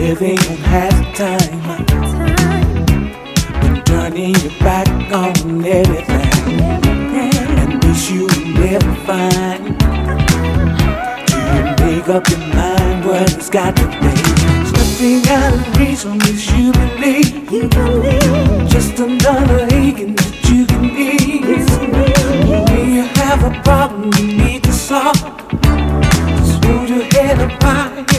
living on half time, turning your back on everything, and this you never find. Do you make up your mind what it's got to be? Slipping out of reach from this you believe, just another aching